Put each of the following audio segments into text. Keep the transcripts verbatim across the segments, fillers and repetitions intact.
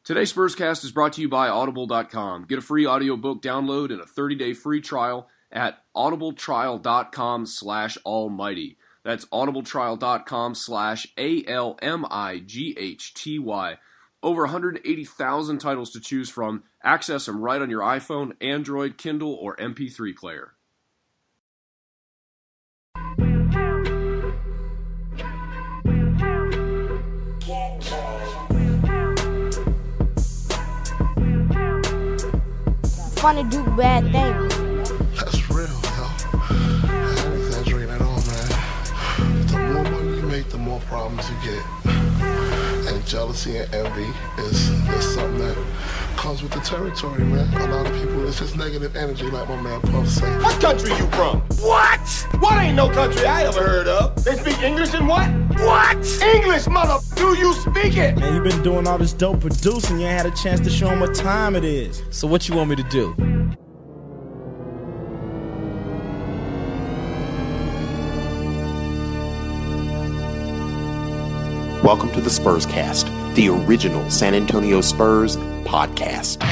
Today's Spurscast is brought to you by Audible dot com. Get a free audiobook download and a thirty-day free trial at audibletrial.com slash almighty. That's audibletrial.com slash A-L-M-I-G-H-T-Y. Over one hundred eighty thousand titles to choose from. Access them right on your iPhone, Android, Kindle, or M P three player. Fun to do bad things. That's real, yo. I ain't exaggerating at all, man. The more money you make, the more problems you get. And jealousy and envy is, is something that comes with the territory, man. A lot of people, it's just negative energy, like my man Puff said. What country you from? What? What ain't no country I ever heard of? They speak English and what? What? English, mother. Do you speak it? Man, you been doing all this dope producing. You ain't had a chance to show them what time it is. So what you want me to do? Welcome to the Spurscast, the original San Antonio Spurs podcast.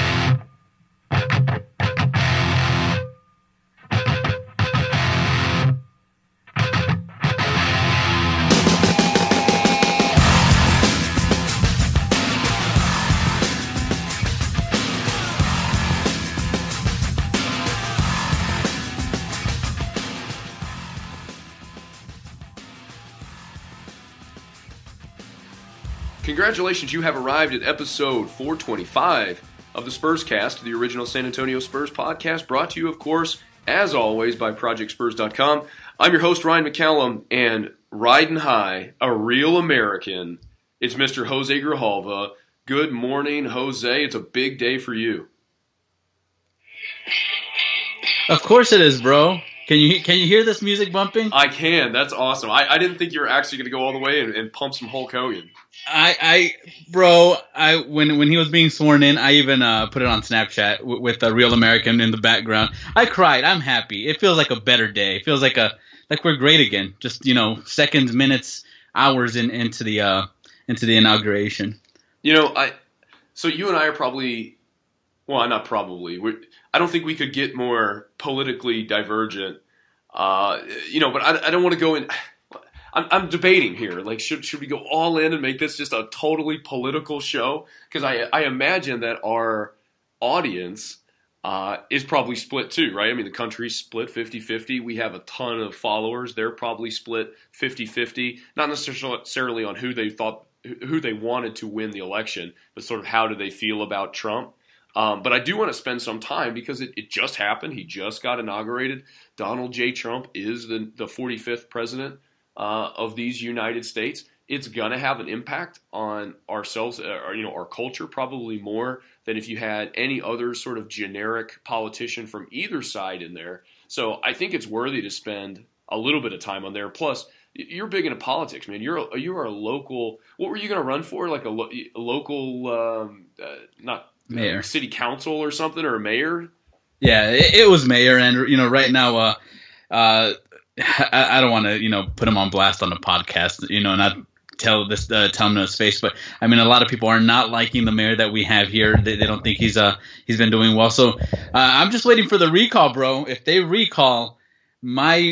Congratulations, you have arrived at episode four twenty-five of the Spurscast, the original San Antonio Spurs podcast, brought to you, of course, as always, by project spurs dot com. I'm your host, Ryan McCallum, and riding high, a real American, it's Mister Jose Grijalva. Good morning, Jose. It's a big day for you. Of course it is, bro. Can you can you hear this music bumping? I can. That's awesome. I, I didn't think you were actually going to go all the way and, and pump some Hulk Hogan. I, I, bro, I when when he was being sworn in, I even uh, put it on Snapchat w- with a real American in the background. I cried. I'm happy. It feels like a better day. It feels like a like we're great again. Just you know, seconds, minutes, hours in, into the uh, into the inauguration. You know, I. So you and I are probably, well, not probably. We're, I don't think we could get more politically divergent. Uh, you know, but I, I don't want to go in. I'm, I'm debating here. Like, should should we go all in and make this just a totally political show? Because I I imagine that our audience uh, is probably split too, right? I mean, the country's split fifty-fifty. We have a ton of followers. They're probably split fifty-fifty. Not necessarily on who they thought, who they wanted to win the election, but sort of how do they feel about Trump. Um, but I do want to spend some time because it, it just happened. He just got inaugurated. Donald J. Trump is the, the forty-fifth president uh, of these United States. It's going to have an impact on ourselves, uh, or, you know, our culture, probably more than if you had any other sort of generic politician from either side in there. So I think it's worthy to spend a little bit of time on there. Plus, you're big into politics, man. You're a, you are a local. What were you going to run for? Like a, lo, a local, um, uh, not mayor, city council or something, or a mayor? Yeah, it, it was mayor, and you know, right now, uh, uh, I, I don't want to, you know, put him on blast on the podcast, you know, not tell this, uh, tell him to his face, but I mean, a lot of people are not liking the mayor that we have here. They, they don't think he's uh he's been doing well. So uh, I'm just waiting for the recall, bro. If they recall, my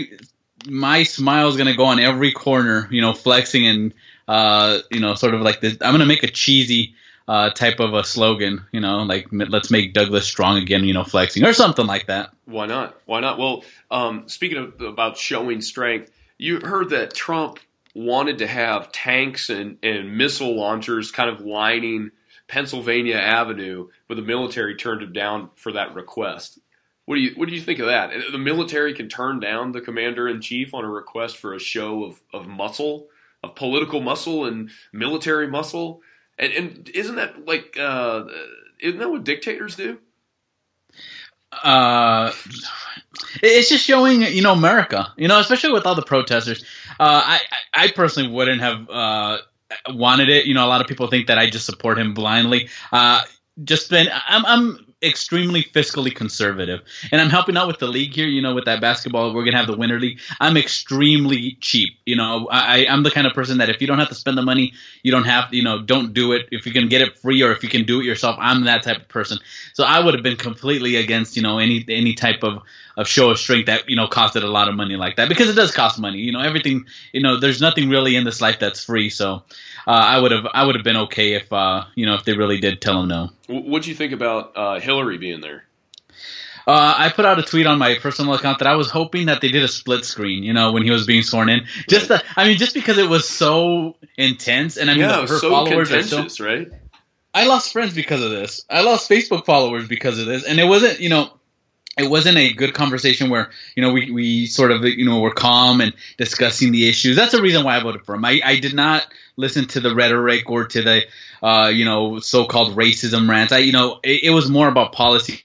my smile is gonna go on every corner, you know, flexing and uh, you know, sort of like this. I'm gonna make a cheesy Uh, type of a slogan, you know, like let's make Douglas strong again, you know, flexing or something like that. Why not? Why not? Well, um, speaking of about showing strength, you heard that Trump wanted to have tanks and, and missile launchers kind of lining Pennsylvania Avenue, but the military turned him down for that request. What do you what do you think of that? The military can turn down the commander in chief on a request for a show of, of muscle, of political muscle and military muscle. And, and isn't that like uh, isn't that what dictators do? Uh, it's just showing, you know, America, you know, especially with all the protesters. Uh, I I personally wouldn't have uh, wanted it. You know, a lot of people think that I just support him blindly. Uh, just been I'm I'm extremely fiscally conservative, and I'm helping out with the league here. You know, with that basketball, we're gonna have the winter league. I'm extremely cheap. You know, I, I'm the kind of person that if you don't have to spend the money, you don't have. You know, don't do it. If you can get it free or if you can do it yourself, I'm that type of person. So I would have been completely against, you know, any any type of, of show of strength that, you know, costed a lot of money like that, because it does cost money. You know, everything. You know, there's nothing really in this life that's free. So. Uh, I would have I would have been okay if uh, you know if they really did tell him no. What do you think about uh, Hillary being there? Uh, I put out a tweet on my personal account that I was hoping that they did a split screen, you know, when he was being sworn in. Just the, I mean, just because it was so intense, and I mean, yeah, her so followers are contentious, so, right? I lost friends because of this. I lost Facebook followers because of this, and it wasn't, you know. It wasn't a good conversation where, you know, we, we sort of, you know, were calm and discussing the issues. That's the reason why I voted for him. I, I did not listen to the rhetoric or to the, uh, you know, so-called racism rants. I, you know, it, it was more about policy.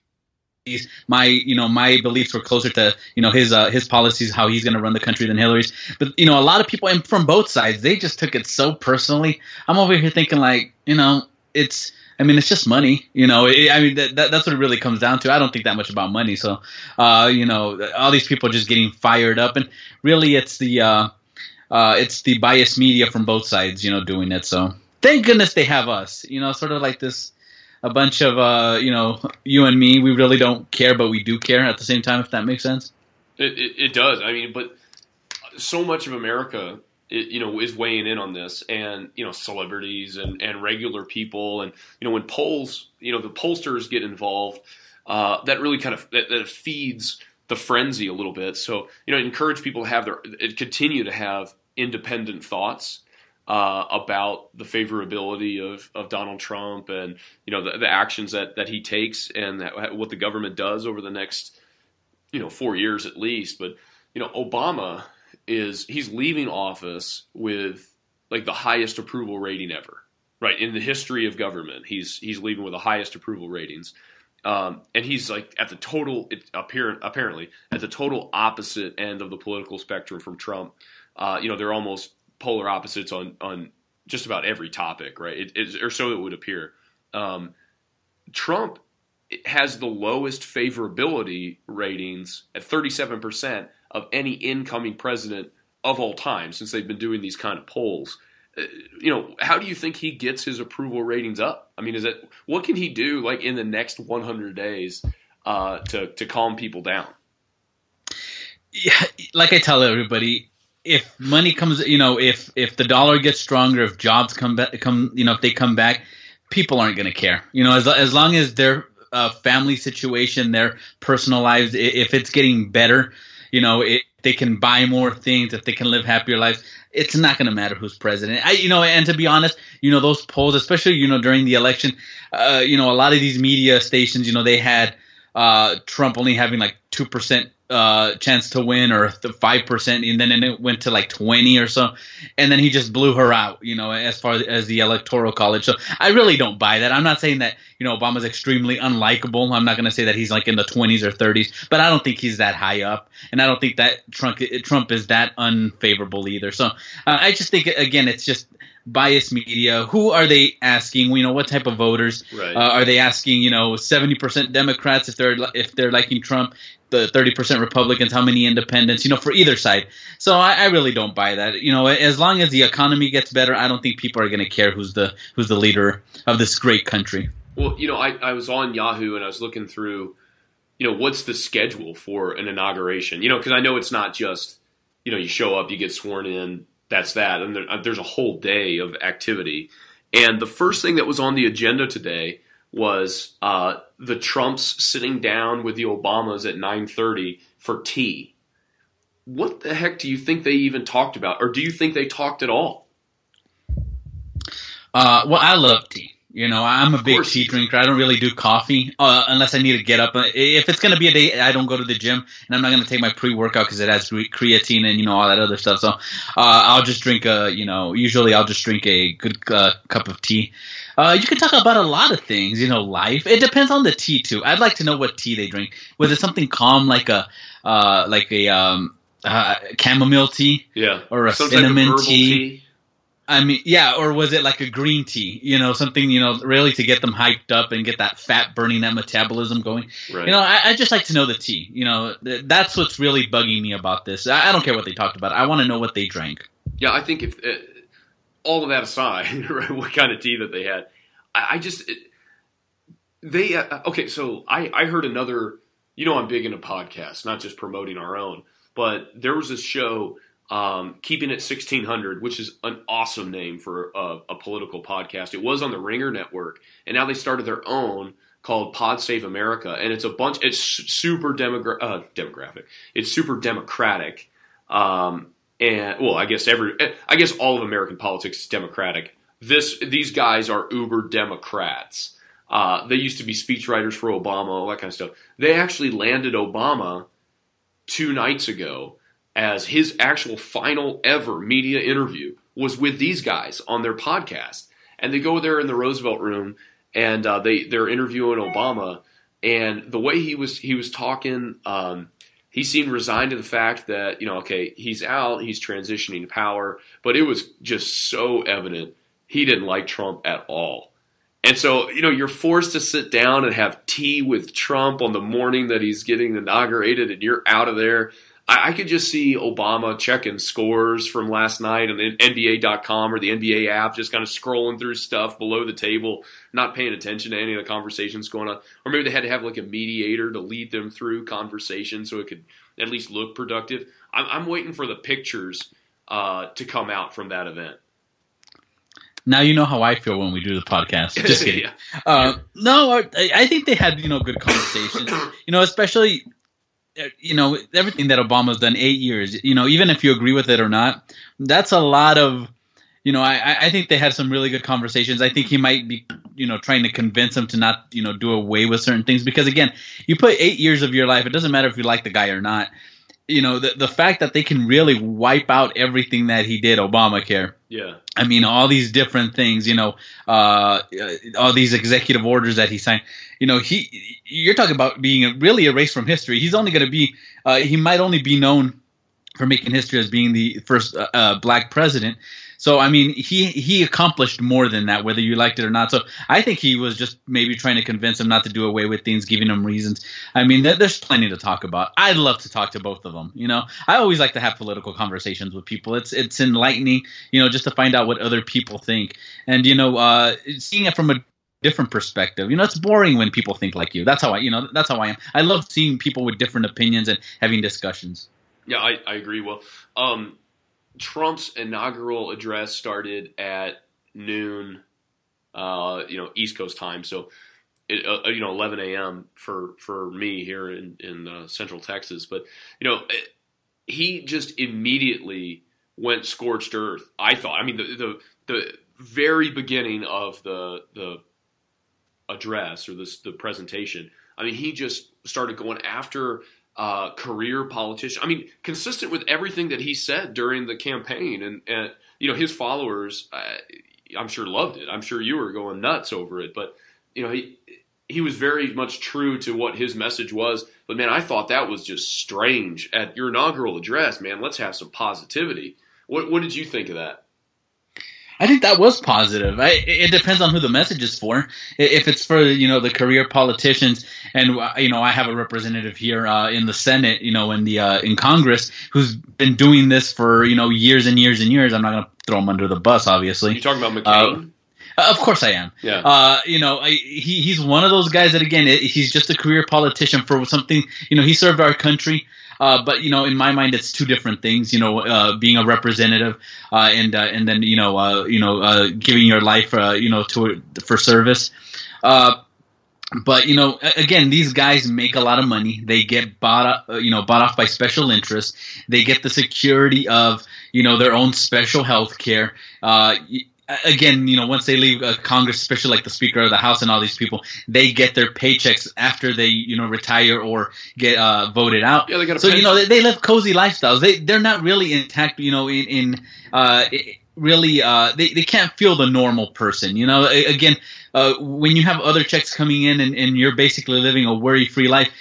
My, you know, my beliefs were closer to, you know, his, uh, his policies, how he's going to run the country than Hillary's. But, you know, a lot of people, and from both sides, they just took it so personally. I'm over here thinking like, you know, it's, I mean, it's just money, you know. It, I mean, that, that, that's what it really comes down to. I don't think that much about money. So, uh, you know, all these people just getting fired up, and really, it's the uh, uh, it's the biased media from both sides, you know, doing it. So, thank goodness they have us, you know, sort of like this, a bunch of, uh, you know, you and me. We really don't care, but we do care at the same time. If that makes sense. It, it, it does. I mean, but so much of America. It, you know, is weighing in on this, and, you know, celebrities and, and regular people. And, you know, when polls, you know, the pollsters get involved, uh, that really kind of, that, that feeds the frenzy a little bit. So, you know, encourage people to have their, continue to have independent thoughts uh, about the favorability of, of Donald Trump and, you know, the, the actions that, that he takes and that, what the government does over the next, you know, four years at least. But, you know, Obama is he's leaving office with like the highest approval rating ever, right? In the history of government, he's he's leaving with the highest approval ratings, um, and he's like at the total it, apparent apparently at the total opposite end of the political spectrum from Trump. Uh, you know, they're almost polar opposites on on just about every topic, right? It, it, or so it would appear. Um, Trump has the lowest favorability ratings at thirty-seven percent of any incoming president of all time since they've been doing these kind of polls. Uh, you know, how do you think he gets his approval ratings up? I mean, is it what can he do like in the next one hundred days uh, to to calm people down? Yeah, like I tell everybody, if money comes, you know, if if the dollar gets stronger, if jobs come back, come, you know, if they come back, people aren't going to care. You know, as as long as their uh, family situation, their personal lives, if it's getting better. You know, if they can buy more things, if they can live happier lives, it's not going to matter who's president. I, you know, and to be honest, you know, those polls, especially, you know, during the election, uh, you know, a lot of these media stations, you know, they had uh, Trump only having like two percent uh, chance to win or five percent, and then it went to like twenty or so, and then he just blew her out, you know, as far as the Electoral College. So I really don't buy that. I'm not saying that, you know, Obama's extremely unlikable. I'm not going to say that he's like in the twenties or thirties, but I don't think he's that high up, and I don't think that Trump Trump is that unfavorable either. So uh, I just think, again, it's just biased media. Who are they asking? You know, what type of voters right. uh, are they asking? You know, seventy percent Democrats if they're if they're liking Trump, the thirty percent Republicans, how many independents? You know, for either side. So I, I really don't buy that. You know, as long as the economy gets better, I don't think people are going to care who's the who's the leader of this great country. Well, you know, I, I was on Yahoo and I was looking through, you know, what's the schedule for an inauguration? You know, because I know it's not just, you know, you show up, you get sworn in. That's that. And there, there's a whole day of activity. And the first thing that was on the agenda today was uh, the Trumps sitting down with the Obamas at nine thirty for tea. What the heck do you think they even talked about? Or do you think they talked at all? Uh, well, I love tea. You know, I'm a big tea you. drinker. I don't really do coffee uh, unless I need to get up. If it's going to be a day I don't go to the gym, and I'm not going to take my pre-workout because it has creatine and, you know, all that other stuff. So uh, I'll just drink a, you know, usually I'll just drink a good uh, cup of tea. Uh, you can talk about a lot of things, you know, life. It depends on the tea, too. I'd like to know what tea they drink. Was it something calm like a uh, like a um, uh, chamomile tea? Yeah. Or a Some cinnamon type of herbal tea? tea? I mean, yeah, or was it like a green tea? You know, something, you know, really to get them hyped up and get that fat burning, that metabolism going. Right. You know, I, I just like to know the tea. You know, th- that's what's really bugging me about this. I, I don't care what they talked about. I want to know what they drank. Yeah, I think if uh, all of that aside, right, what kind of tea that they had, I, I just it, they uh, okay. So I I heard another. You know, I'm big into podcasts, not just promoting our own, but there was this show. Um, Keeping It sixteen hundred, which is an awesome name for a, a political podcast. It was on the Ringer Network, and now they started their own called Pod Save America, and it's a bunch. It's super demogra- uh, demographic. It's super democratic, um, and well, I guess every, I guess all of American politics is democratic. This, these guys are uber Democrats. Uh, they used to be speechwriters for Obama, all that kind of stuff. They actually landed Obama two nights ago. As his actual final ever media interview was with these guys on their podcast. And they go there in the Roosevelt Room and uh, they, they're interviewing Obama. And the way he was he was talking, um, he seemed resigned to the fact that, you know, okay, he's out, he's transitioning to power. But it was just so evident he didn't like Trump at all. And so, you know, you're forced to sit down and have tea with Trump on the morning that he's getting inaugurated and you're out of there. I could just see Obama checking scores from last night on N B A dot com or the N B A app, just kind of scrolling through stuff below the table, not paying attention to any of the conversations going on. Or maybe they had to have like a mediator to lead them through conversation so it could at least look productive. I'm, I'm waiting for the pictures uh, to come out from that event. Now you know how I feel when we do the podcast. Just kidding. Yeah. uh, no, I, I think they had, you know, good conversations. You know, especially... You know, everything that Obama's done, eight years, you know, even if you agree with it or not, that's a lot of, you know, I, I think they had some really good conversations. I think he might be, you know, trying to convince him to not, you know, do away with certain things. Because, again, you put eight years of your life, it doesn't matter if you like the guy or not. You know, the the fact that they can really wipe out everything that he did, Obamacare. Yeah. I mean, all these different things, you know, uh, all these executive orders that he signed. You know, he you're talking about being really erased from history. He's only going to be uh, he might only be known for making history as being the first uh, uh, black president. So, I mean, he he accomplished more than that, whether you liked it or not. So I think he was just maybe trying to convince him not to do away with things, giving him reasons. I mean, there, there's plenty to talk about. I'd love to talk to both of them. You know, I always like to have political conversations with people. It's it's enlightening, you know, just to find out what other people think. And, you know, uh, seeing it from a different perspective. You know, it's boring when people think like you. That's how I, you know, that's how I am. I love seeing people with different opinions and having discussions. Yeah, I, I agree. Well, um, Trump's inaugural address started at noon, uh, you know, East Coast time. So, it, uh, you know, eleven a.m. for, for me here in, in uh, Central Texas. But, you know, it, he just immediately went scorched earth, I thought. I mean, the the, the very beginning of the the address or this, the presentation, I mean, he just started going after uh, career politicians. I mean, consistent with everything that he said during the campaign. And, and you know, his followers, uh, I'm sure loved it. I'm sure you were going nuts over it. But, you know, he he was very much true to what his message was. But, man, I thought that was just strange. At your inaugural address, man, let's have some positivity. What, what did you think of that? I think that was positive. I, it depends on who the message is for. If it's for, you know, the career politicians, and, you know, I have a representative here uh, in the Senate, you know, in the uh, in Congress, who's been doing this for, you know, years and years and years. I'm not going to throw him under the bus, obviously. You talking about McCain? Uh, of course I am. Yeah. Uh, you know, I, he he's one of those guys that, again, it, he's just a career politician for something. You know, he served our country. Uh, but, you know, in my mind, it's two different things, you know, uh, being a representative uh, and uh, and then, you know, uh, you know, uh, giving your life, uh, you know, to for service. Uh, but, you know, again, these guys make a lot of money. They get bought up, uh, you know, bought off by special interests. They get the security of, you know, their own special health care. Uh Again, you know, once they leave uh, Congress, especially like the Speaker of the House and all these people, they get their paychecks after they, you know, retire or get uh, voted out. Yeah, they got a so, pension. you know, they, they live cozy lifestyles. They, they're not really intact, you know, in, in uh, really, uh, they, they can't feel the normal person. You know, again, uh, when you have other checks coming in and, and you're basically living a worry-free life,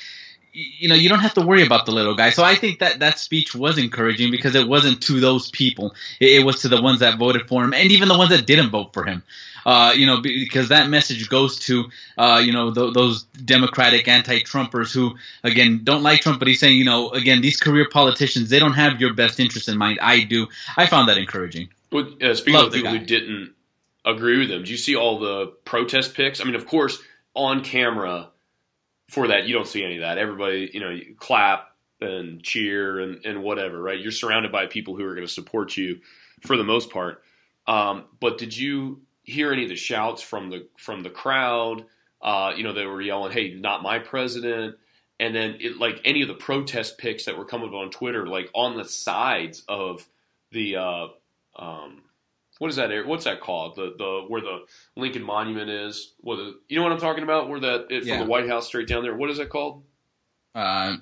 you know, you don't have to worry about the little guy. So I think that that speech was encouraging because it wasn't to those people. It, it was to the ones that voted for him and even the ones that didn't vote for him. Uh, you know, because that message goes to, uh, you know, th- those Democratic anti-Trumpers who, again, don't like Trump. But he's saying, you know, again, these career politicians, they don't have your best interest in mind. I do. I found that encouraging. Well, uh, speaking Love of the people guy. who didn't agree with him, did you see all the protest pics? I mean, of course, on camera for that, you don't see any of that. Everybody, you know, you clap and cheer and, and whatever, right? You're surrounded by people who are going to support you for the most part. Um, but did you hear any of the shouts from the from the crowd? Uh, you know, they were yelling, "Hey, not my president!" And then, it, like any of the protest pics that were coming up on Twitter, like on the sides of the uh, um, what is that? What's that called? The the where the Lincoln Monument is. What the, you know what I'm talking about? Where that it, Yeah. from the White House straight down there. What is that called? Uh,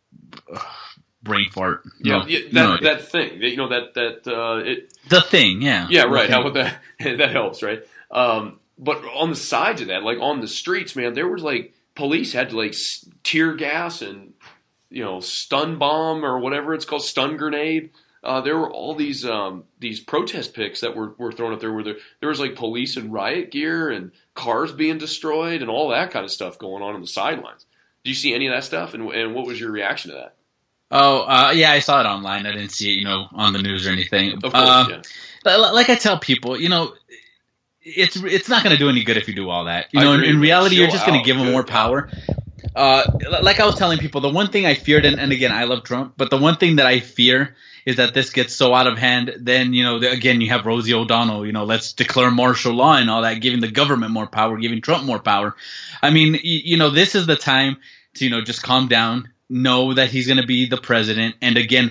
brain fart. Yeah, No, yeah that no, that thing. You know that that uh, it. the thing. Yeah. Yeah, right. The How thing. about that? That helps, right? Um, but on the sides of that, like on the streets, man, there was like police had to like s- tear gas and you know stun bomb or whatever it's called, stun grenade. Uh, there were all these um, these protest pics that were, were thrown up there where there, there was like police and riot gear and cars being destroyed and all that kind of stuff going on on the sidelines. Did you see any of that stuff? And, and what was your reaction to that? Oh, uh, yeah, I saw it online. I didn't see it, you know, on the news or anything. Of course, Uh, yeah. li- Like I tell people, you know, it's it's not going to do any good if you do all that. You I know, in, agree, in man. reality, you're Chill just going out. to give them Good. more power. Uh, li- like I was telling people, the one thing I feared, and, and again, I love Trump, but the one thing that I fear is that this gets so out of hand. Then, you know, the, again, you have Rosie O'Donnell, you know, let's declare martial law and all that, giving the government more power, giving Trump more power. I mean, y- you know, this is the time to, you know, just calm down, know that he's going to be the president, and again,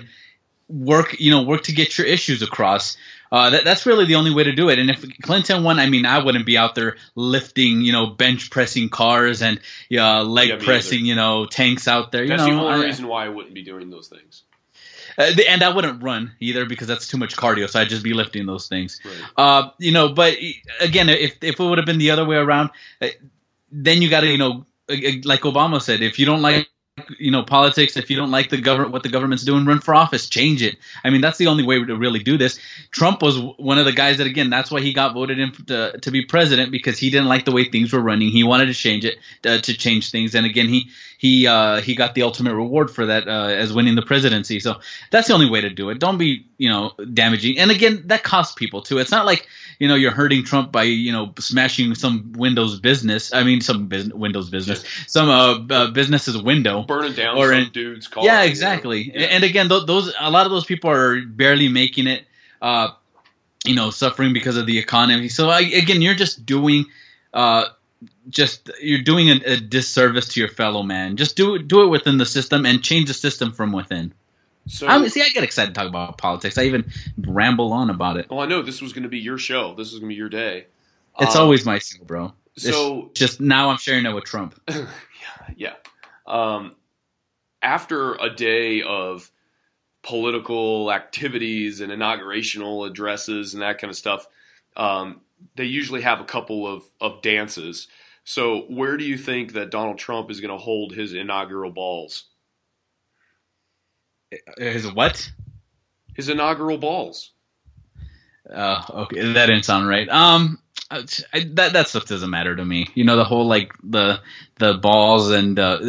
work, you know, work to get your issues across. Uh, that, that's really the only way to do it. And if Clinton won, I mean, I wouldn't be out there lifting, you know, bench pressing cars and uh, leg Yeah, me pressing, either. you know, tanks out there. You That's know, the only I- reason why I wouldn't be doing those things. uh, the- and I wouldn't run either because that's too much cardio. So I'd just be lifting those things. Right. Uh, you know, but again, if if it would have been the other way around, uh, then you got to, you know, uh, like Obama said, if you don't like, you know, politics, if you don't like the government, what the government's doing, run for office, change it. I mean, that's the only way to really do this. Trump was one of the guys that, again, that's why he got voted in to, to be president, because he didn't like the way things were running. He wanted to change it, uh, to change things. And again, he he uh, he got the ultimate reward for that uh, as winning the presidency. So that's the only way to do it. Don't be, you know, damaging. And again, that costs people too. It's not like, you know, you're hurting Trump by, you know, smashing some Windows business. I mean, some business, Windows business, some uh, uh, business's window. Burning down Or some in- dude's car. Yeah, you know? exactly. Yeah. And again, th- those a lot of those people are barely making it, uh, you know, suffering because of the economy. So I, again, you're just doing, uh, just you're doing a, a disservice to your fellow man. Just do it, do it within the system and change the system from within. So, I see, I get excited to talk about politics. I even ramble on about it. well, I know this was going to be your show. This was going to be your day. It's Um, always my show, bro. so- it's just now I'm sharing it with Trump. Yeah. Um, after a day of political activities and inaugurational addresses and that kind of stuff, um, they usually have a couple of, of dances. So where do you think that Donald Trump is going to hold his inaugural balls? Is what? His inaugural balls. Uh, okay, that didn't sound right. Um, I, that that stuff doesn't matter to me. You know, the whole like the the balls and uh,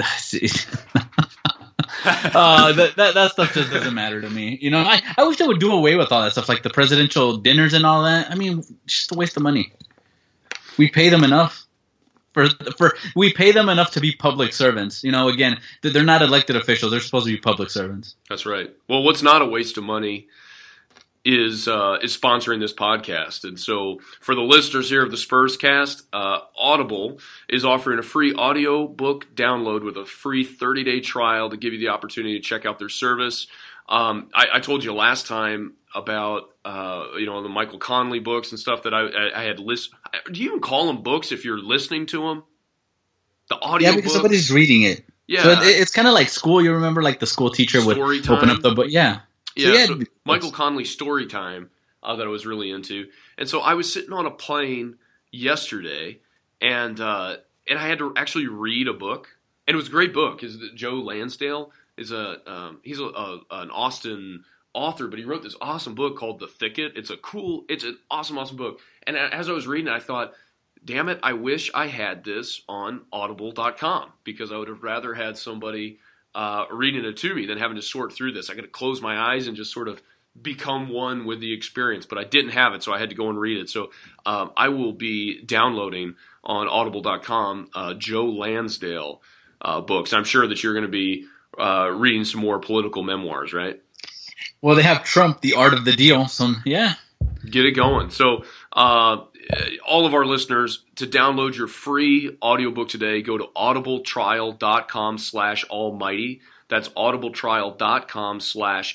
uh that, that that stuff just doesn't matter to me. You know, I I wish they would do away with all that stuff, like the presidential dinners and all that. I mean, just a waste of money. We pay them enough. For, for we pay them enough to be public servants. You know, again, they're not elected officials. They're supposed to be public servants. That's right. Well, what's not a waste of money is uh, is sponsoring this podcast. And so for the listeners here of the Spurs Cast, uh, Audible is offering a free audio book download with a free thirty-day trial to give you the opportunity to check out their service. Um, I, I told you last time about uh, you know the Michael Conley books and stuff that I, I, I had list. Do you even call them books if you're listening to them? The audio Yeah, because books? somebody's reading it. Yeah. So it, it's kind of like school. You remember, like the school teacher would Story open time. up the book. Yeah. Yeah, yeah, so Michael Conley story time uh, that I was really into, and so I was sitting on a plane yesterday, and uh, and I had to actually read a book, And it was a great book. Is Joe Lansdale is a um, he's a, a an Austin author, but he wrote this awesome book called The Thicket. It's a cool, it's an awesome, awesome book. And as I was reading it, I thought, damn it, I wish I had this on audible dot com, because I would have rather had somebody uh, reading it to me than having to sort through this. I could close my eyes and just sort of become one with the experience, but I didn't have it, so I had to go and read it. So um, I will be downloading on audible dot com uh, Joe Lansdale uh, books. I'm sure that you're going to be uh, reading some more political memoirs, right? Well, they have Trump, The Art of the Deal, so yeah. Get it going. So uh, all of our listeners, to download your free audiobook today, go to audibletrial.com slash almighty. That's audibletrial.com slash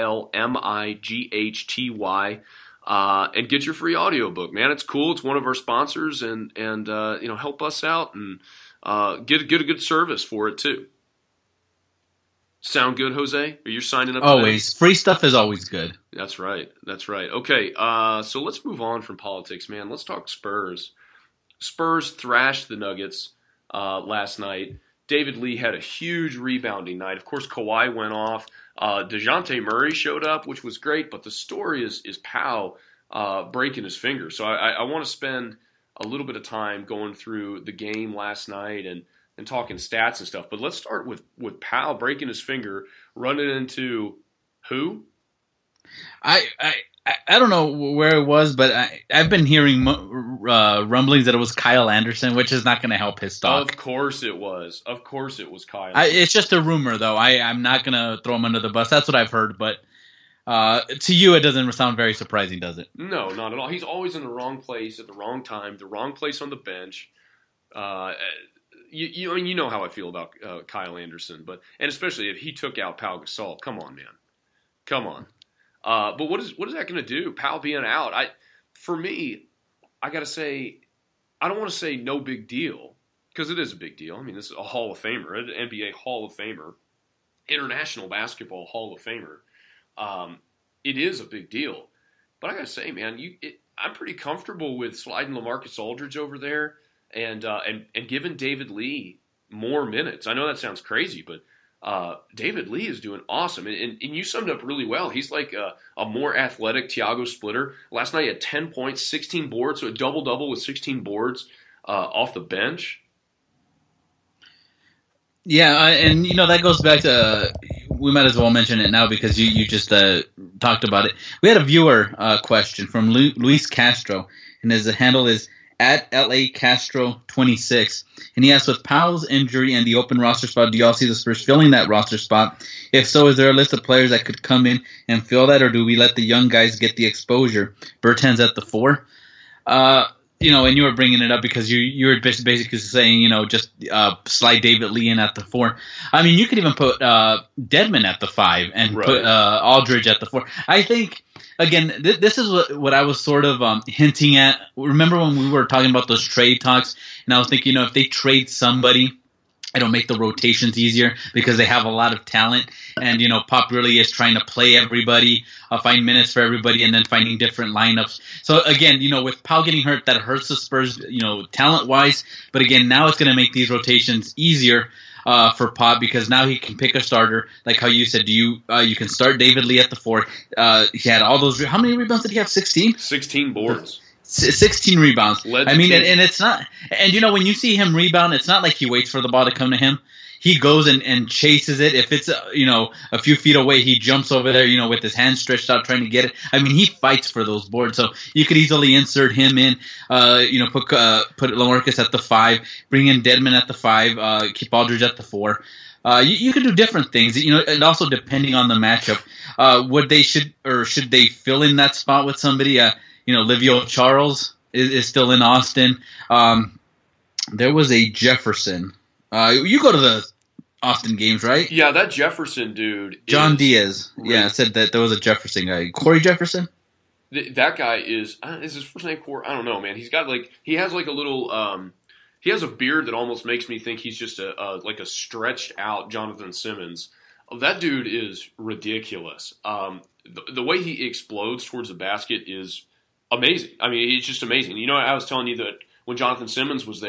A-L-M-I-G-H-T-Y. Uh, and get your free audiobook, man. It's cool. It's one of our sponsors, and, and uh, you know, help us out and uh, get, get a good service for it, too. Sound good, Jose? Are you signing up today? Always. Free stuff is always good. That's right. That's right. Okay, uh, so let's move on from politics, man. Let's talk Spurs. Spurs thrashed the Nuggets uh, last night. David Lee had a huge rebounding night. Of course, Kawhi went off. Uh, DeJounte Murray showed up, which was great, but the story is is Powell uh, breaking his finger. So I, I want to spend a little bit of time going through the game last night and and talking stats and stuff. But let's start with, with Powell breaking his finger, running into who? I I, I don't know where it was, but I, I've been hearing uh, rumblings that it was Kyle Anderson, which is not going to help his stock. Of course it was. Of course it was Kyle. I, it's just a rumor, though. I, I'm not going to throw him under the bus. That's what I've heard. But uh, to you, it doesn't sound very surprising, does it? No, not at all. He's always in the wrong place at the wrong time, the wrong place on the bench. Uh You, you, I mean, you know how I feel about uh, Kyle Anderson, but and especially if he took out Pau Gasol. Come on, man, come on. Uh, but what is what is that going to do? Powell being out, I for me, I got to say, I don't want to say no big deal, because it is a big deal. I mean, this is a Hall of Famer, an N B A Hall of Famer, international basketball Hall of Famer. Um, it is a big deal, but I got to say, man, you, it, I'm pretty comfortable with sliding LaMarcus Aldridge over there. And, uh, and and giving David Lee more minutes. I know that sounds crazy, but uh, David Lee is doing awesome. And, and, and you summed up really well. He's like a, a more athletic Thiago Splitter. Last night he had ten points, sixteen boards, so a double-double with sixteen boards uh, off the bench. Yeah, uh, and, you know, that goes back to uh, – we might as well mention it now because you, you just uh, talked about it. We had a viewer uh, question from Lu- Luis Castro, and his handle is – at L A Castro twenty-six, and he asked, with Powell's injury and the open roster spot, do y'all see the Spurs filling that roster spot? If so, is there a list of players that could come in and fill that, or do we let the young guys get the exposure? Bertans at the four. Uh, you know, and you were bringing it up because you you were basically saying, you know, just uh, slide David Lee in at the four. I mean, you could even put uh, Dedmon at the five and right. put uh, Aldridge at the four. I think. Again, th- this is what, what I was sort of um, hinting at. Remember when we were talking about those trade talks, and I was thinking, you know, if they trade somebody, it'll make the rotations easier because they have a lot of talent. And, you know, Pop really is trying to play everybody, uh, find minutes for everybody, and then finding different lineups. So, again, you know, with Powell getting hurt, that hurts the Spurs, you know, talent-wise. But, again, now it's going to make these rotations easier. Uh, for Pop, because now he can pick a starter, like how you said. Do you uh, you can start David Lee at the four. Uh, he had all those. How many rebounds did he have? Sixteen. Sixteen boards. Sixteen rebounds. Led I mean, team. and, and it's not. And you know, when you see him rebound, it's not like he waits for the ball to come to him. He goes and, and chases it. If it's uh, you know a few feet away, he jumps over there, you know, with his hands stretched out trying to get it. I mean, he fights for those boards. So you could easily insert him in. Uh, you know, put uh, put LaMarcus at the five, bring in Dedmon at the five, uh, keep Aldridge at the four. Uh, you, you could do different things. You know, and also depending on the matchup, uh, would they should or should they fill in that spot with somebody? Uh, you know, Livio Charles is, is still in Austin. Um, there was a Jefferson. Uh, you go to the Austin games, right? Yeah, that Jefferson dude. John Diaz. Really, yeah, said that there was a Jefferson guy. Corey Jefferson? Th- that guy is, uh, is his first name Corey? I don't know, man. He's got like, he has like a little, um, he has a beard that almost makes me think he's just a, a like a stretched out Jonathan Simmons. Oh, that dude is ridiculous. Um, the, the way he explodes towards the basket is amazing. I mean, it's just amazing. You know, I was telling you that when Jonathan Simmons was there,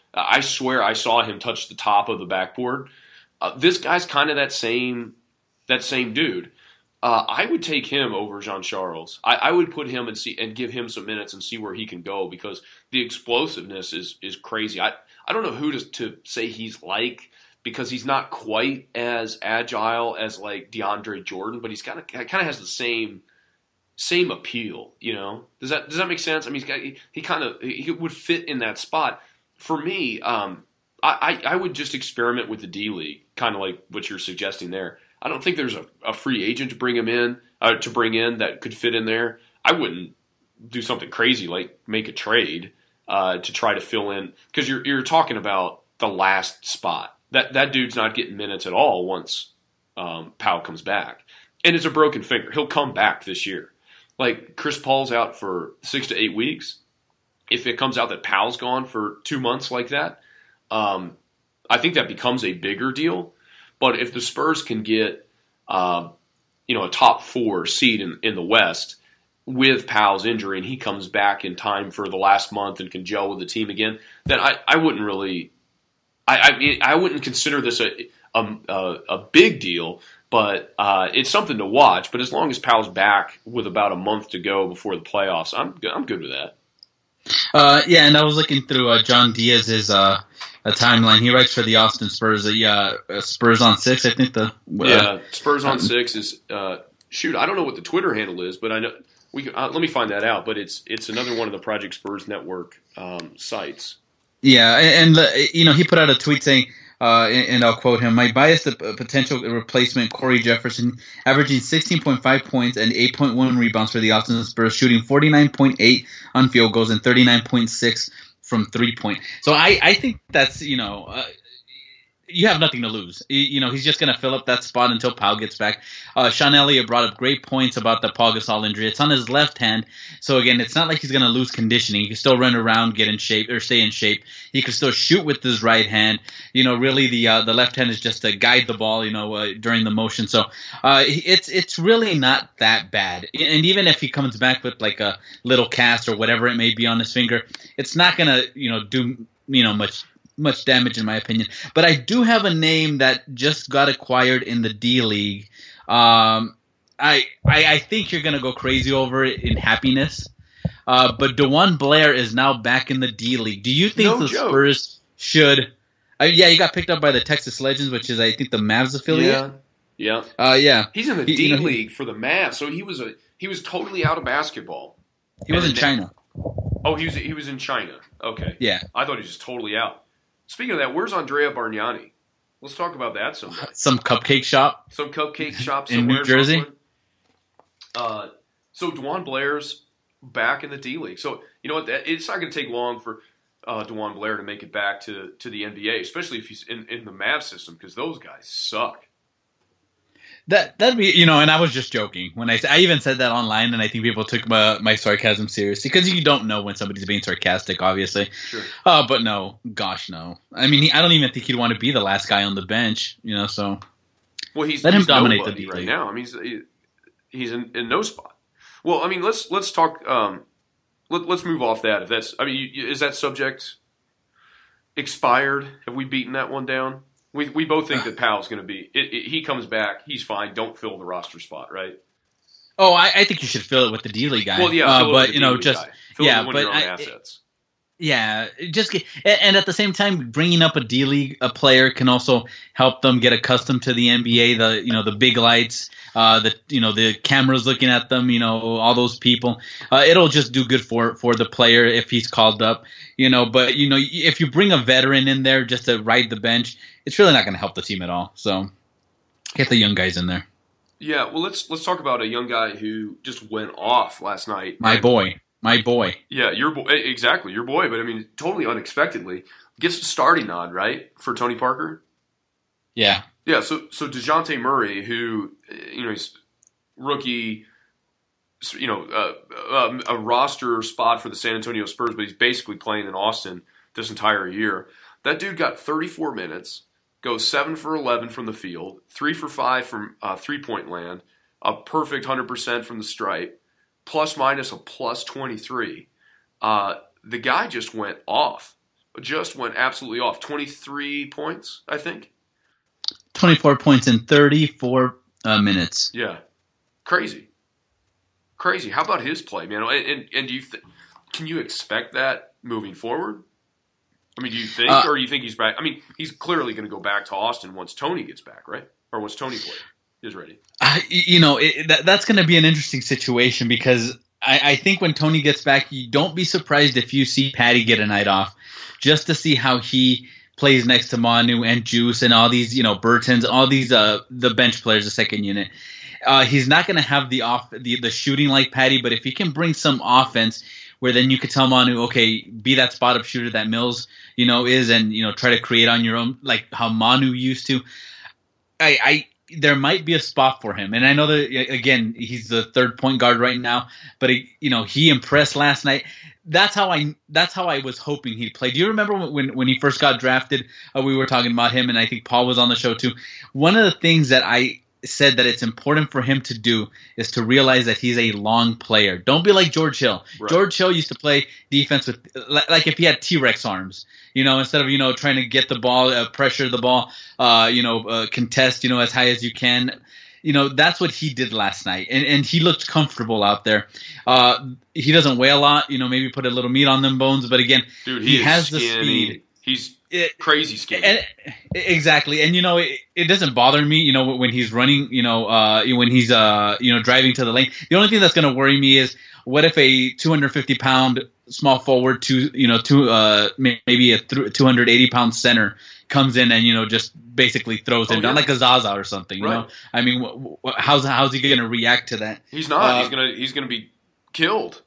I swear I saw him touch the top of the backboard. Uh, this guy's kind of that same that same dude. Uh, I would take him over Jean Charles. I, I would put him and see and give him some minutes and see where he can go because the explosiveness is is crazy. I, I don't know who to, to say he's like because he's not quite as agile as like DeAndre Jordan, but he's kind of kind of has the same same appeal. You know, does that does that make sense? I mean, he's got, he, he kind of he would fit in that spot. For me, um, I, I would just experiment with the D League, kind of like what you're suggesting there. I don't think there's a, a free agent to bring him in, uh, to bring in that could fit in there. I wouldn't do something crazy like make a trade uh, to try to fill in because you're you're talking about the last spot. That that dude's not getting minutes at all once um, Powell comes back, and it's a broken finger. He'll come back this year. Like Chris Paul's out for six to eight weeks. If it comes out that Powell's gone for two months like that, um, I think that becomes a bigger deal. But if the Spurs can get, uh, you know, a top four seed in, in the West with Powell's injury and he comes back in time for the last month and can gel with the team again, then I, I wouldn't really, I, I mean, I wouldn't consider this a a, a, a big deal, but uh, it's something to watch. But as long as Powell's back with about a month to go before the playoffs, I'm I'm good with that. Uh, yeah, and I was looking through uh, John Diaz's uh, a timeline. He writes for the Austin Spurs. Uh, yeah, uh, Spurs on six. I think the uh, yeah Spurs on six is uh, shoot. I don't know what the Twitter handle is, but I know we. Can, uh, let me find that out. But it's it's another one of the Project Spurs Network um, sites. Yeah, and, and uh, you know he put out a tweet saying. Uh, and, and I'll quote him, my biased uh, potential replacement, Corey Jefferson, averaging sixteen point five points and eight point one rebounds for the Austin Spurs, shooting forty-nine point eight on field goals and thirty-nine point six from three-point. So I, I think that's, you know, uh, you have nothing to lose. You know, he's just going to fill up that spot until Powell gets back. Uh, Sean Elliott brought up great points about the Paul Gasol injury. It's on his left hand. So, again, it's not like he's going to lose conditioning. He can still run around, get in shape, or stay in shape. He can still shoot with his right hand. You know, really the uh, the left hand is just to guide the ball, you know, uh, during the motion. So uh, it's it's really not that bad. And even if he comes back with like a little cast or whatever it may be on his finger, it's not going to, you know, do, you know, much much damage in my opinion. But I do have a name that just got acquired in the D League. Um, I, I I think you're gonna go crazy over it in happiness. Uh, but DeJuan Blair is now back in the D League. Do you think no the joke. Spurs should? Uh, yeah, he got picked up by the Texas Legends, which is I think the Mavs affiliate. Yeah, yeah, uh, yeah. He's in the he, D you know, League for the Mavs, so he was a he was totally out of basketball. He was in China. Oh, he was he was in China. Okay, yeah. I thought he was just totally out. Speaking of that, where's Andrea Bargnani? Let's talk about that sometime. Some cupcake shop. Some cupcake shop in somewhere New Jersey. Uh, so DeJuan Blair's back in the D League. So you know what? That, it's not going to take long for uh, DeJuan Blair to make it back to, to the N B A, especially if he's in, in the Mavs system because those guys suck. That that'd be, you know, and I was just joking when I I even said that online, and I think people took my, my sarcasm seriously because you don't know when somebody's being sarcastic, obviously. Sure. Uh, but no, gosh, no. I mean, he, I don't even think he'd want to be the last guy on the bench, you know. So well, he's let he's him dominate the nobody D right League. now. I mean, he's he's in, in no spot. Well, I mean, let's let's talk. Um, let, let's move off that. If that's, I mean, you, is that subject expired? Have we beaten that one down? We we both think that Powell's going to be. It, it, he comes back. He's fine. Don't fill the roster spot, right? Oh, I, I think you should fill it with the D League guy. Well, yeah, uh, fill it but with the you know, D-League just guy. Fill yeah, it with but one of your own I, assets. Yeah, just get, and at the same time, bringing up a D League a player can also help them get accustomed to the N B A. The you know the big lights, uh, the you know the cameras looking at them, you know all those people. Uh, it'll just do good for for the player if he's called up, you know. But you know if you bring a veteran in there just to ride the bench, it's really not going to help the team at all. So get the young guys in there. Yeah, well let's let's talk about a young guy who just went off last night. My and, boy. My boy. Yeah, your boy. Exactly, your boy. But I mean, totally unexpectedly gets the starting nod, right, for Tony Parker. Yeah. Yeah. So so DeJounte Murray, who you know he's rookie, you know, uh, a, a roster spot for the San Antonio Spurs, but he's basically playing in Austin this entire year. That dude got thirty-four minutes, goes seven for eleven from the field, three for five from uh, three point land, a perfect one hundred percent from the stripe. Plus minus a plus twenty-three. Uh, the guy just went off. just went absolutely off. twenty-three points, I think. twenty-four points in thirty-four uh, minutes. Yeah. Crazy. Crazy. How about his play, man? And, and, and do you th- can you expect that moving forward? I mean, do you think, uh, or do you think he's back? I mean, he's clearly going to go back to Austin once Tony gets back, right? Or once Tony plays, is ready. Uh, you know, it, that, that's going to be an interesting situation because I, I think when Tony gets back, you don't be surprised if you see Patty get a night off just to see how he plays next to Manu and Juice and all these, you know, Burtons, all these uh, the bench players, the second unit. Uh, he's not going to have the off the, the shooting like Patty, but if he can bring some offense where then you could tell Manu, okay, be that spot up shooter that Mills, you know, is, and, you know, try to create on your own, like how Manu used to. I, I there might be a spot for him, and I know that again he's the third point guard right now, but he, you know, he impressed last night. That's how I that's how I was hoping he'd play. Do you remember when when he first got drafted? Uh, we were talking about him, and I think Paul was on the show too. One of the things that I said that it's important for him to do is to realize that he's a long player. Don't be like George Hill. Right. George Hill used to play defense with like if he had T-Rex arms, you know, instead of, you know, trying to get the ball, uh, pressure the ball, uh, you know, uh, contest, you know, as high as you can. You know, that's what he did last night, and and he looked comfortable out there. Uh, he doesn't weigh a lot, you know, maybe put a little meat on them bones, but again, dude, he, he has skinny. the speed. He's It, crazy skinny. And, exactly. And, you know, it, it doesn't bother me, you know, when he's running, you know, uh, when he's, uh, you know, driving to the lane. The only thing that's going to worry me is what if a two hundred fifty pound small forward to, you know, to uh, maybe a two hundred eighty pound center comes in and, you know, just basically throws oh, him yeah. down like a Zaza or something, you right. know? I mean, wh- wh- how's how's he going to react to that? He's not. Uh, he's going to he's going to be killed.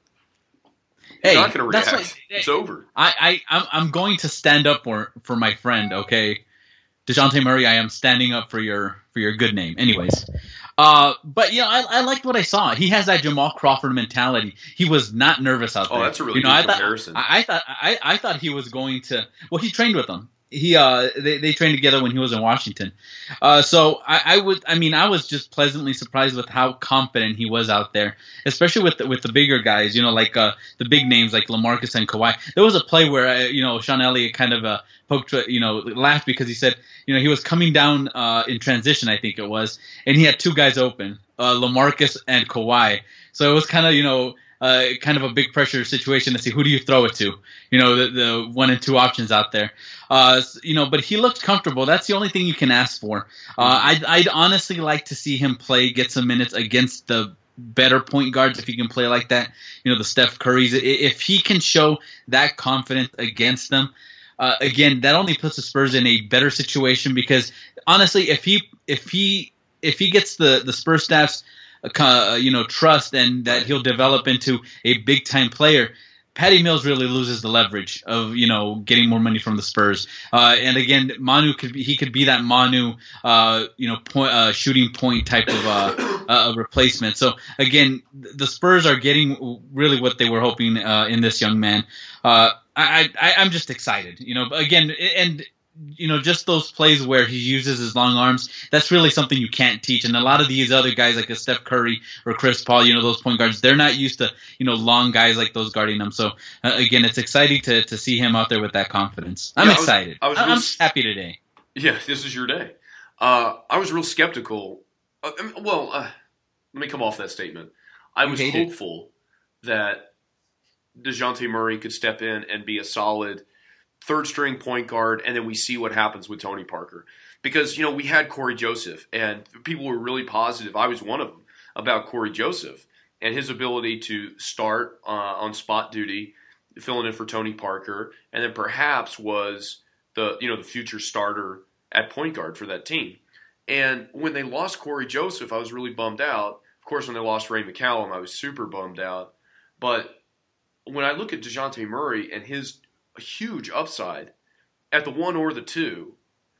He's hey, not going to react. What, it's over. I, I, I'm, I'm going to stand up for, for my friend, okay? DeJounte Murray, I am standing up for your for your good name. Anyways. Uh, but, you know, I, I liked what I saw. He has that Jamal Crawford mentality. He was not nervous out there. Oh, that's a really you know, good I comparison. Thought, I, I, thought, I, I thought he was going to – well, he trained with them. He uh they, they trained together when he was in Washington, uh so I, I would I mean I was just pleasantly surprised with how confident he was out there, especially with the, with the bigger guys, you know, like uh the big names like LaMarcus and Kawhi. There was a play where uh, you know Sean Elliott kind of uh poked you know laughed because he said you know he was coming down uh in transition, I think it was, and he had two guys open, uh LaMarcus and Kawhi. So it was kind of you know. Uh, kind of a big pressure situation to see who do you throw it to, you know, the, the one and two options out there, uh, you know, but he looked comfortable. That's the only thing you can ask for. Uh, I'd, I'd honestly like to see him play, get some minutes against the better point guards if he can play like that, you know, the Steph Currys. If he can show that confidence against them, uh, again, that only puts the Spurs in a better situation because honestly, if he if he if he gets the the Spurs staff's Uh, you know, trust and that he'll develop into a big time player, Patty Mills really loses the leverage of, you know, getting more money from the Spurs. Uh, and again, Manu could be, he could be that Manu, uh, you know, point, uh, shooting point type of uh, uh, replacement. So again, the Spurs are getting really what they were hoping uh, in this young man. Uh, I, I, I'm just excited, you know, again, and you know, just those plays where he uses his long arms, that's really something you can't teach. And a lot of these other guys like a Steph Curry or Chris Paul, you know, those point guards, they're not used to, you know, long guys like those guarding them. So, uh, again, it's exciting to, to see him out there with that confidence. I'm yeah, I was, excited. I was I'm real, happy today. Yeah, this is your day. Uh, I was real skeptical. Uh, I mean, well, uh, let me come off that statement. I was hopeful it. that DeJounte Murray could step in and be a solid third string point guard, and then we see what happens with Tony Parker. Because, you know, we had Corey Joseph, and people were really positive, I was one of them, about Corey Joseph and his ability to start uh, on spot duty, filling in for Tony Parker, and then perhaps was the, you know, the future starter at point guard for that team. And when they lost Corey Joseph, I was really bummed out. Of course, when they lost Ray McCallum, I was super bummed out. But when I look at DeJounte Murray and his a huge upside at the one or the two,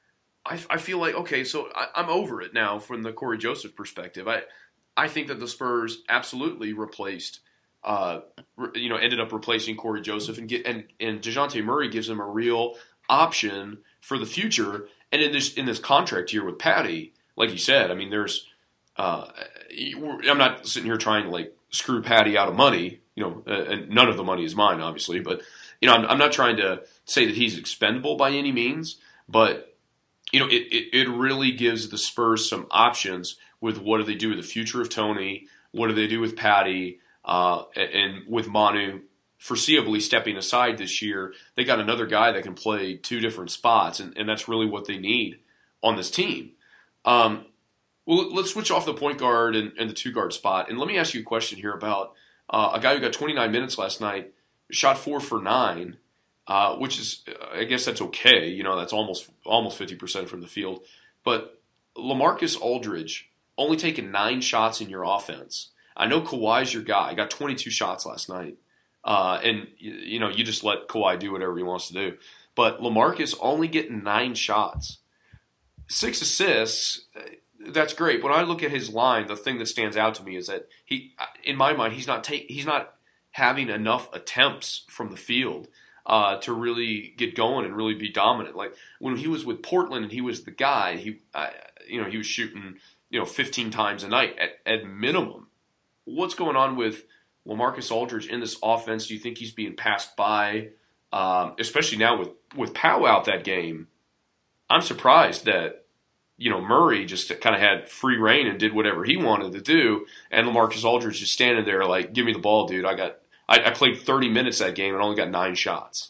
I, I feel like, okay, so I, I'm over it now from the Corey Joseph perspective. I I think that the Spurs absolutely replaced, uh, re, you know, ended up replacing Corey Joseph, and get and, and DeJounte Murray gives them a real option for the future. And in this in this contract year with Patty, like you said, I mean, there's, uh, I'm not sitting here trying to like screw Patty out of money, you know, uh, and none of the money is mine, obviously, but you know, I'm, I'm not trying to say that he's expendable by any means, but, you know, it, it, it really gives the Spurs some options with what do they do with the future of Tony, what do they do with Patty, uh, and, and with Manu foreseeably stepping aside this year. They got another guy that can play two different spots, and, and that's really what they need on this team. Um, well, let's switch off the point guard and, and the two guard spot, and let me ask you a question here about uh, a guy who got twenty-nine minutes last night, shot four for nine, uh, which is, I guess that's okay. You know, that's almost almost fifty percent from the field. But LaMarcus Aldridge only taking nine shots in your offense. I know Kawhi's your guy. He got twenty-two shots last night. Uh, and, you know, you just let Kawhi do whatever he wants to do. But LaMarcus only getting nine shots. Six assists, that's great. When I look at his line, the thing that stands out to me is that he, in my mind, he's not take, he's not having enough attempts from the field uh, to really get going and really be dominant. Like when he was with Portland and he was the guy, he, uh, you know, he was shooting, you know, fifteen times a night at, at minimum. What's going on with LaMarcus Aldridge in this offense? Do you think he's being passed by, um, especially now with, with Powell out that game? I'm surprised that, you know, Murray just kind of had free reign and did whatever he wanted to do, and LaMarcus Aldridge just standing there like, give me the ball, dude. I got, I, I played thirty minutes that game and only got nine shots.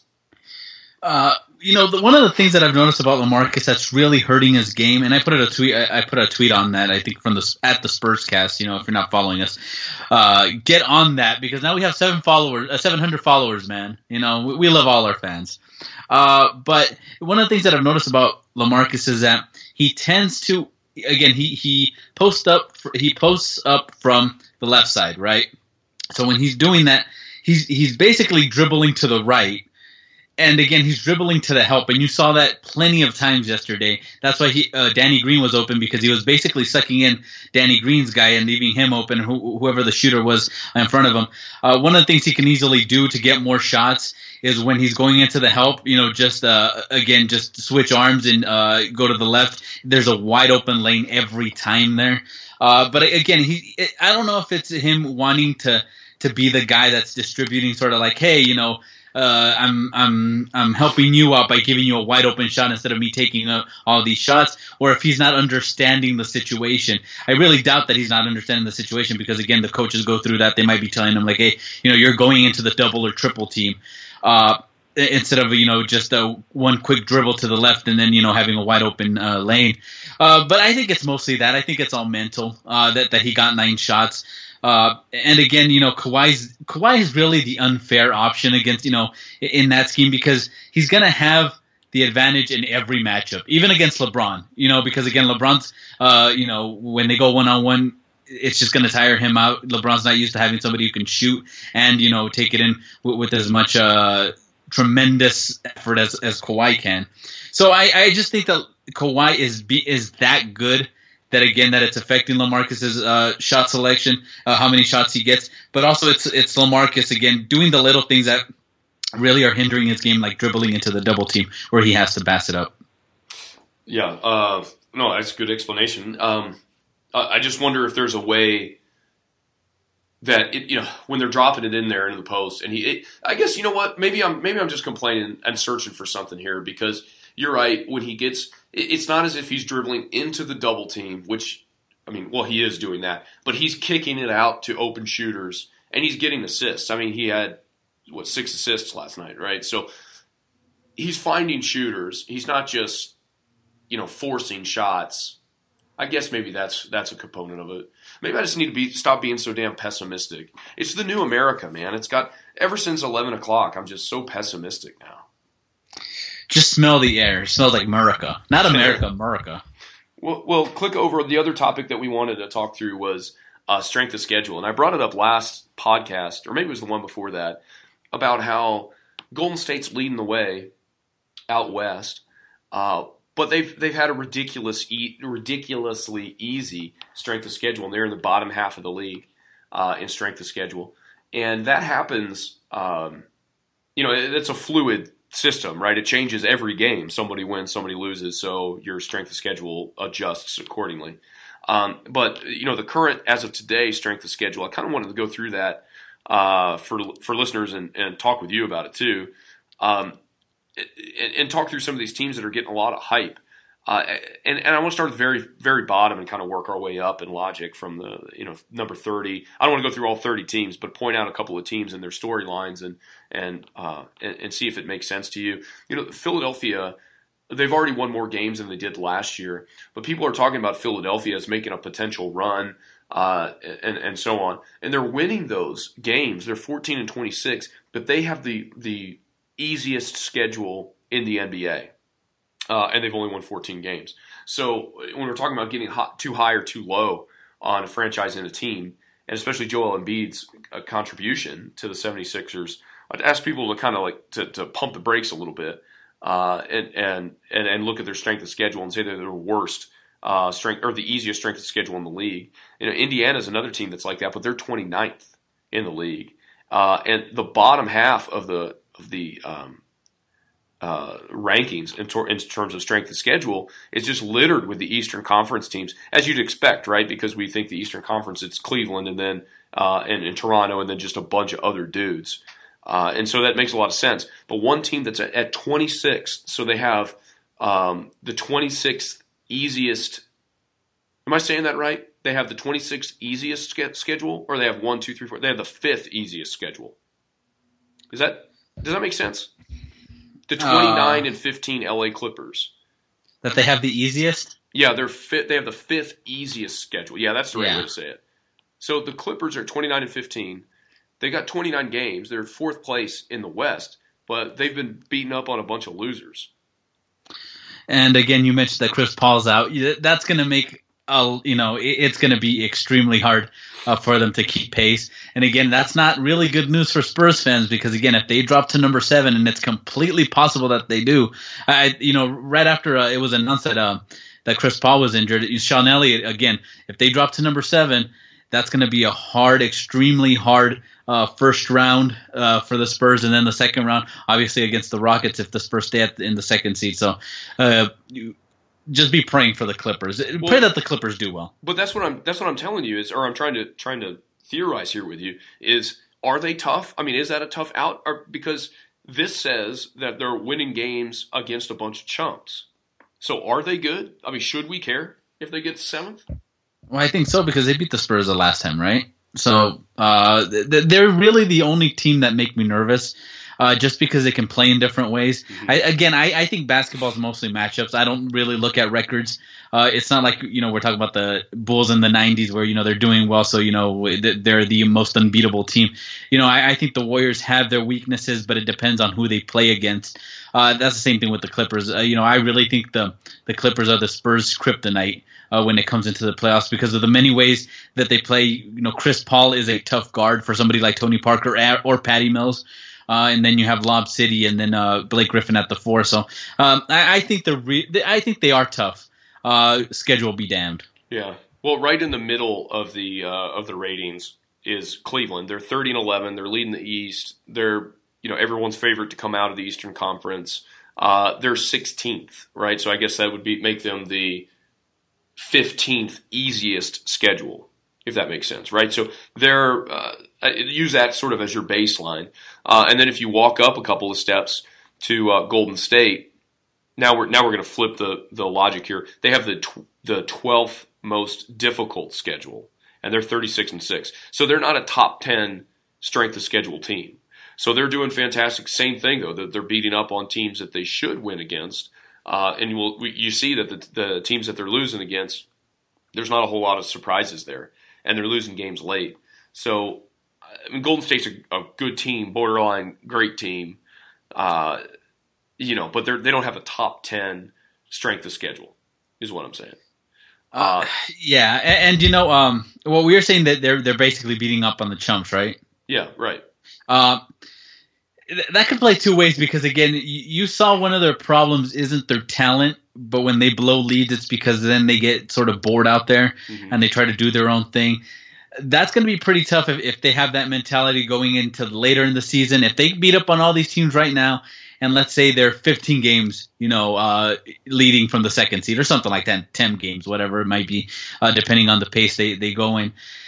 Uh, you know, the, one of the things that I've noticed about LaMarcus that's really hurting his game, and I put a tweet, I, I put a tweet on that, I think from the at the Spurscast. You know, if you're not following us, uh, get on that because now we have seven followers, uh, seven hundred followers, man. You know, we, we love all our fans. Uh, but one of the things that I've noticed about LaMarcus is that he tends to, again, he he posts up, he posts up from the left side, right? So when he's doing that, he's he's basically dribbling to the right. And again, he's dribbling to the help, and you saw that plenty of times yesterday. That's why he, uh, Danny Green was open, because he was basically sucking in Danny Green's guy and leaving him open, who, whoever the shooter was in front of him. Uh, one of the things he can easily do to get more shots is when he's going into the help, you know, just, uh, again, just switch arms and uh, go to the left. There's a wide open lane every time there. Uh, but again, he, it, I don't know if it's him wanting to, to be the guy that's distributing, sort of like, hey, you know, Uh, I'm I'm I'm helping you out by giving you a wide open shot instead of me taking uh, all these shots, or if he's not understanding the situation. I really doubt that he's not understanding the situation, because again, the coaches go through that. They might be telling him like, hey, you know, you're going into the double or triple team, uh, instead of, you know, just a one quick dribble to the left and then, you know, having a wide open uh, lane. Uh, but I think it's mostly that. I think it's all mental, uh, that that he got nine shots. Uh, and again, you know, Kawhi's, Kawhi is really the unfair option against, you know, in that scheme, because he's going to have the advantage in every matchup, even against LeBron, you know, because again, LeBron's, uh, you know, when they go one on one, it's just going to tire him out. LeBron's not used to having somebody who can shoot and, you know, take it in with, with as much, uh, tremendous effort as, as Kawhi can. So I, I just think that Kawhi is, be, is that good. That again, that it's affecting LaMarcus's uh, shot selection, uh, how many shots he gets, but also it's it's LaMarcus again doing the little things that really are hindering his game, like dribbling into the double team where he has to bass it up. Yeah, uh, no, that's a good explanation. Um, I just wonder if there's a way that it, you know, when they're dropping it in there into the post, and he, it, I guess you know what, maybe I'm maybe I'm just complaining and searching for something here, because you're right, when he gets. It's not as if he's dribbling into the double team, which, I mean, well, he is doing that, but he's kicking it out to open shooters, and he's getting assists. I mean, he had, what, six assists last night, right? So he's finding shooters. He's not just, you know, forcing shots. I guess maybe that's that's a component of it. Maybe I just need to be stop being so damn pessimistic. It's the new America, man. It's got, ever since eleven o'clock, I'm just so pessimistic now. Just smell the air. It smells like America. Not America, America. Well, well, click over. The other topic that we wanted to talk through was uh, strength of schedule. And I brought it up last podcast, or maybe it was the one before that, about how Golden State's leading the way out west. Uh, but they've they've had a ridiculous, e- ridiculously easy strength of schedule, and they're in the bottom half of the league uh, in strength of schedule. And that happens, um, you know, it, it's a fluid system, right? It changes every game. Somebody wins, somebody loses, so your strength of schedule adjusts accordingly. Um, but, you know, the current, as of today, strength of schedule, I kind of wanted to go through that uh, for for listeners and, and talk with you about it too. um, and, and talk through some of these teams that are getting a lot of hype. Uh, and, and I want to start at the very, very bottom and kind of work our way up in logic from the, you know, number thirty. I don't want to go through all thirty teams, but point out a couple of teams and their storylines and and, uh, and and see if it makes sense to you. You know, Philadelphia, they've already won more games than they did last year, but people are talking about Philadelphia as making a potential run uh, and and so on. And they're winning those games. They're fourteen and twenty-six, but they have the the easiest schedule in the N B A. Uh, and they've only won fourteen games. So when we're talking about getting hot, too high or too low on a franchise and a team, and especially Joel Embiid's uh, contribution to the seventy-sixers, I'd ask people to kind of like to, to pump the brakes a little bit uh, and, and and and look at their strength of schedule and say they're the worst uh, strength or the easiest strength of schedule in the league. You know, Indiana's another team that's like that, but they're twenty-ninth in the league, uh, and the bottom half of the of the um, Uh, rankings in, tor- in terms of strength of schedule is just littered with the Eastern Conference teams, as you'd expect, right? Because we think the Eastern Conference, it's Cleveland and then uh, and, and Toronto and then just a bunch of other dudes. Uh, and so that makes a lot of sense. But one team that's at, at twenty-six, so they have um, the twenty-sixth easiest – am I saying that right? They have the twenty-sixth easiest ske- schedule, or they have one, two, three, four – they have the fifth easiest schedule. Is that – does that make sense? The twenty-nine uh, and fifteen L A Clippers. That they have the easiest? Yeah, they're fit, they have the fifth easiest schedule. Yeah, that's the right yeah. way to say it. So the Clippers are twenty-nine and fifteen. They got twenty-nine games. They're fourth place in the West, but they've been beaten up on a bunch of losers. And again, you mentioned that Chris Paul's out. That's going to make uh, you know, it's going to be extremely hard uh, for them to keep pace. And again, that's not really good news for Spurs fans because, again, if they drop to number seven, and it's completely possible that they do, I, you know, right after uh, it was announced that uh, that Chris Paul was injured, Sean Elliott, again, if they drop to number seven, that's going to be a hard, extremely hard uh, first round uh, for the Spurs, and then the second round, obviously, against the Rockets if the Spurs stay at, in the second seed. So, uh, you, just be praying for the Clippers. Well, Pray that the Clippers do well. But that's what I'm. That's what I'm telling you is, or I'm trying to trying to theorize here with you is, are they tough? I mean, is that a tough out? Or, because this says that they're winning games against a bunch of chumps. So are they good? I mean, should we care if they get seventh? Well, I think so because they beat the Spurs the last time, right? So uh, they're really the only team that make me nervous. Uh, just because they can play in different ways. Mm-hmm. I, again, I, I think basketball is mostly matchups. I don't really look at records. Uh, it's not like, you know, we're talking about the Bulls in the nineties where, you know, they're doing well, so, you know, they're the most unbeatable team. You know, I, I think the Warriors have their weaknesses, but it depends on who they play against. Uh, that's the same thing with the Clippers. Uh, you know, I really think the, the Clippers are the Spurs' kryptonite uh, when it comes into the playoffs because of the many ways that they play. You know, Chris Paul is a tough guard for somebody like Tony Parker or Patty Mills. Uh, and then you have Lob City, and then uh, Blake Griffin at the four. So um, I, I think the re- I think they are tough. Uh, schedule be damned. Yeah. Well, right in the middle of the uh, of the ratings is Cleveland. They're thirty and eleven. They're leading the East. They're you know everyone's favorite to come out of the Eastern Conference. Uh, they're sixteenth, right? So I guess that would be make them the fifteenth easiest schedule, if that makes sense, right? So they're uh, use that sort of as your baseline, uh, and then if you walk up a couple of steps to uh, Golden State, now we're now we're going to flip the the logic here. They have the tw- the twelfth most difficult schedule, and they're thirty-six and six. So they're not a top ten strength of schedule team. So they're doing fantastic. Same thing though, that they're beating up on teams that they should win against, uh, and you will you see that the, the teams that they're losing against, there's not a whole lot of surprises there. And they're losing games late. So, I mean, Golden State's a, a good team, borderline great team, uh, you know, but they they don't have a top ten strength of schedule, is what I'm saying. Uh, uh, yeah, and, and you know, um, well, we were saying that they're they're basically beating up on the chumps, right? Yeah, right. Uh, that could play two ways because again, you, you saw one of their problems isn't their talent. But when they blow leads, it's because then they get sort of bored out there mm-hmm. and they try to do their own thing. That's going to be pretty tough if, if they have that mentality going into later in the season. If they beat up on all these teams right now, and let's say they're fifteen games, you know, uh, leading from the second seed or something like that, ten games, whatever it might be, uh, depending on the pace they, they go in.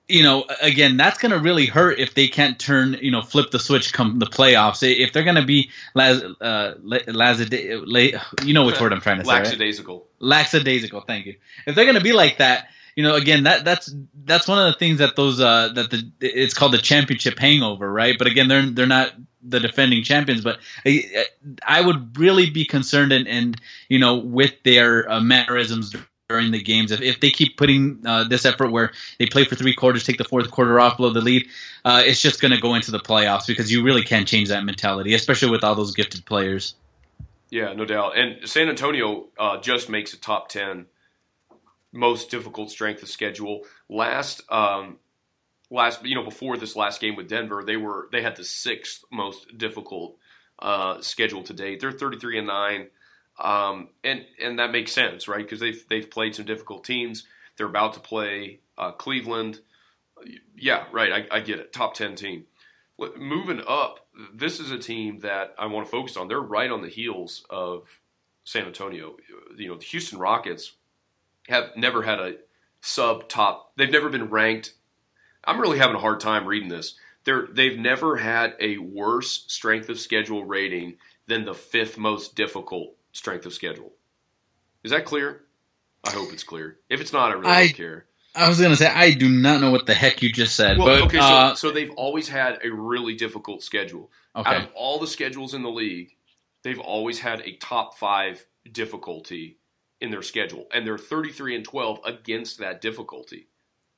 you know, again, that's going to really hurt if they can't turn, you know, flip the switch come the playoffs. If they're going to be, las, uh, las, you know which word I'm trying to say, Lackadaisical. Right? Lackadaisical, thank you. If they're going to be like that, you know, again, that that's that's one of the things that those uh, that the it's called the championship hangover, right? But again, they're they're not the defending champions. But I, I would really be concerned and, and you know with their uh, mannerisms during the games. If, if they keep putting uh, this effort where they play for three quarters, take the fourth quarter off, blow the lead, uh, it's just going to go into the playoffs because you really can't change that mentality, especially with all those gifted players. Yeah, no doubt. And San Antonio uh, just makes a top ten most difficult strength of schedule. Last, um, last, you know, before this last game with Denver, they were they had the sixth most difficult uh, schedule to date. They're thirty-three and nine. Um, and, and that makes sense, right? Because they've, they've played some difficult teams. They're about to play uh, Cleveland. Yeah, right. I, I get it. Top ten team. Moving up, this is a team that I want to focus on. They're right on the heels of San Antonio. You know, the Houston Rockets have never had a sub top. They've never been ranked. I'm really having a hard time reading this. They're, they've never had a worse strength of schedule rating than the fifth most difficult strength of schedule. Is that clear? I hope it's clear. If it's not, I really I, don't care. I was going to say, I do not know what the heck you just said. Well, but, okay, so, uh, so they've always had a really difficult schedule. Okay. Out of all the schedules in the league, they've always had a top five difficulty in their schedule. And they're thirty-three and twelve against that difficulty.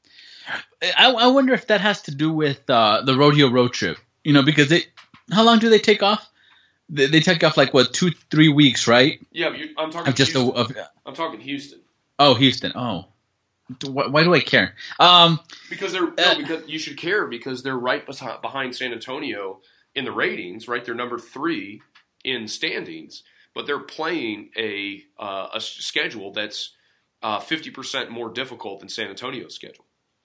I, I wonder if that has to do with uh, the rodeo road trip. You know, because they, how long do they take off? They, they take off like, what, two, three weeks, right? Yeah, but you, I'm talking just Houston. A, a, I'm talking Houston. Oh, Houston. Oh. Why, why do I care? Um, because they're no, because you should care because they're right behind San Antonio in the ratings, right? They're number three in standings, but they're playing a uh, a schedule that's uh, fifty percent more difficult than San Antonio's schedule.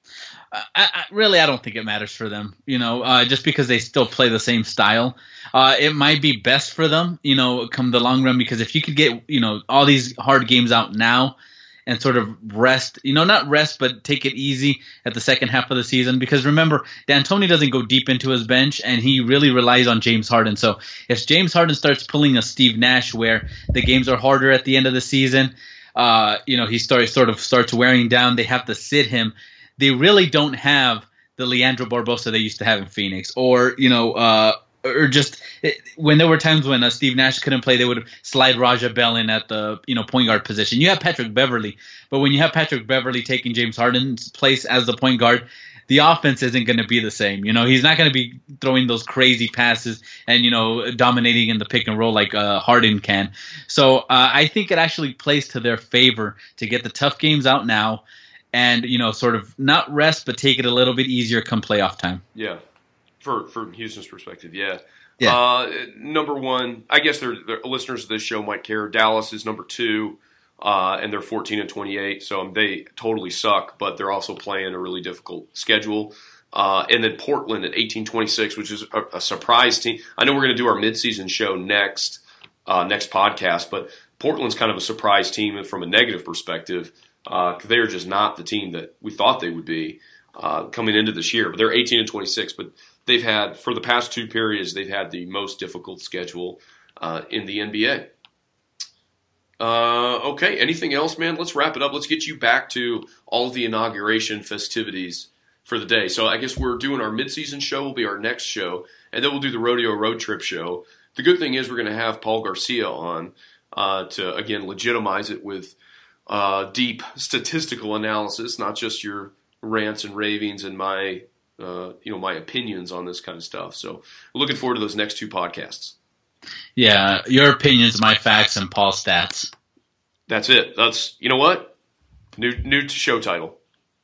I, I, really, I don't think it matters for them, you know, uh, just because they still play the same style. Uh, it might be best for them, you know, come the long run, because if you could get, you know, all these hard games out now and sort of rest, you know, not rest, but take it easy at the second half of the season. Because remember, D'Antoni doesn't go deep into his bench, and he really relies on James Harden. So if James Harden starts pulling a Steve Nash where the games are harder at the end of the season, uh, you know, he starts sort of starts wearing down, they have to sit him. They really don't have the Leandro Barbosa they used to have in Phoenix, or, you know, uh, or just it, when there were times when uh, Steve Nash couldn't play, they would slide Raja Bell in at the, you know, point guard position. You have Patrick Beverly, but when you have Patrick Beverly taking James Harden's place as the point guard, the offense isn't going to be the same. You know, he's not going to be throwing those crazy passes and, you know, dominating in the pick and roll like uh, Harden can. So uh, I think it actually plays to their favor to get the tough games out now and, you know, sort of not rest, but take it a little bit easier come playoff time. Yeah. For from Houston's perspective, yeah. yeah. Uh, number one, I guess they're, they're, listeners of this show might care. Dallas is number two, uh, and they're fourteen and twenty-eight, so they totally suck, but they're also playing a really difficult schedule. Uh, and then Portland at eighteen twenty-six, which is a, a surprise team. I know we're going to do our midseason show next uh, next podcast, but Portland's kind of a surprise team from a negative perspective because uh, they're just not the team that we thought they would be uh, coming into this year. But they're eighteen and twenty-six, but they've had, for the past two periods, they've had the most difficult schedule uh, in the N B A. Uh, okay, anything else, man? Let's wrap it up. Let's get you back to all of the inauguration festivities for the day. So I guess we're doing our midseason show will be our next show, and then we'll do the Rodeo Road Trip show. The good thing is we're going to have Paul Garcia on uh, to, again, legitimize it with uh, deep statistical analysis, not just your rants and ravings and my Uh, you know, my opinions on this kind of stuff. So looking forward to those next two podcasts. Yeah, your opinions, my facts, and Paul's stats. That's it. That's, you know what? New new show title.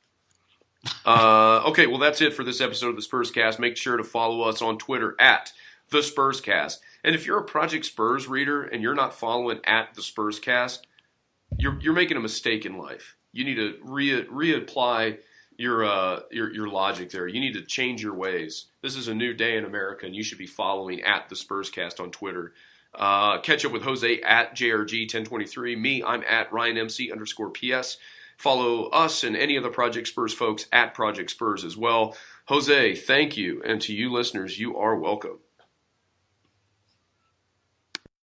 Uh, okay, well, that's it for this episode of the Spurscast. Make sure to follow us on Twitter at the Spurscast. And if you're a Project Spurs reader and you're not following at the Spurscast, you're you're making a mistake in life. You need to re reapply Your, uh, your your logic there. You need to change your ways. This is a new day in America, and you should be following at the Spurscast on Twitter. Uh, catch up with Jose at J R G ten twenty-three. Me, I'm at Ryan M C underscore P S. Follow us and any other Project Spurs folks at Project Spurs as well. Jose, thank you. And to you listeners, you are welcome.